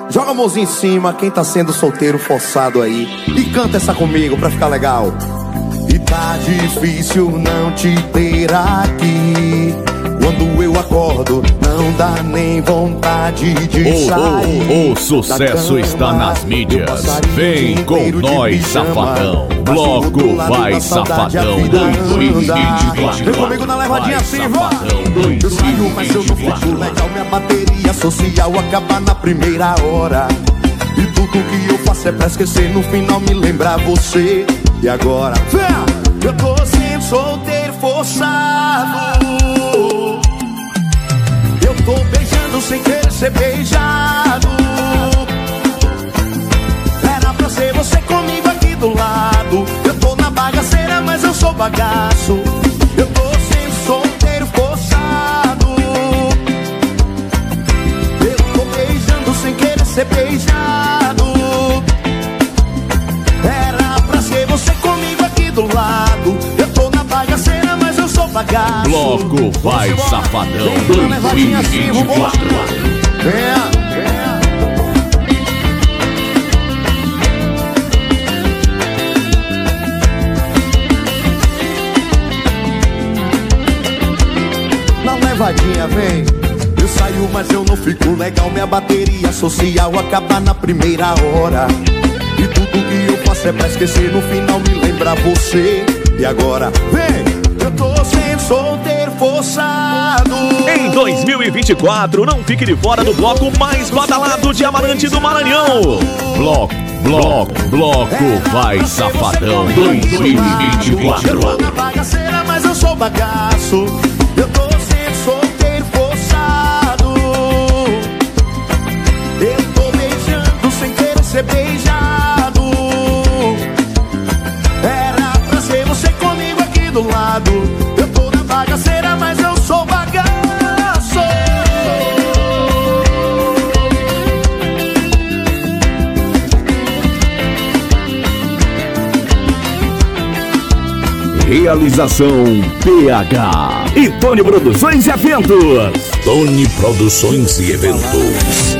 Joga a mãozinha em cima, quem tá sendo solteiro forçado aí, e canta essa comigo pra ficar legal. E tá difícil não te ter aqui. Quando eu acordo, não dá nem vontade de sair. O sucesso está nas mídias. Vem com nós, Safadão. Bloco Vai Safadão 2024. Vem comigo na levadinha assim, vó. Eu saio, mas eu não fico legal. Minha bateria social acaba na primeira hora. E tudo que eu faço é pra esquecer, no final me lembrar você. E agora, eu tô sendo solteiro forçado. Eu tô beijando sem querer ser beijado. Era pra ser você comigo aqui do lado. Eu tô na bagaceira, mas eu sou bagaço. Eu tô sendo solteiro forçado. Eu tô beijando sem querer ser beijado. Era pra ser você comigo aqui do lado. Eu tô na bagaceira, mas eu sou bagaço. Bloco Vai Safadão 2024. Na levadinha vem. Eu saio, mas eu não fico legal. Minha bateria social acaba na primeira hora. E tudo que eu faço é pra esquecer, no final me lembrar você. E agora, vem! Eu tô sendo solteiro forçado. Em 2024, não fique de fora do bloco mais badalado de Amarante do Maranhão. Bloco Vai Safadão 2024. Eu tô na bagaceira, mas eu sou bagaço. Eu tô sendo solteiro forçado. Eu tô beijando sem querer ser beijado. Era pra ser você comigo aqui do lado. Eu tô na bagaceira, mas eu sou bagaço. Realização PH e Tony Produções e Eventos. Tony Produções e Eventos.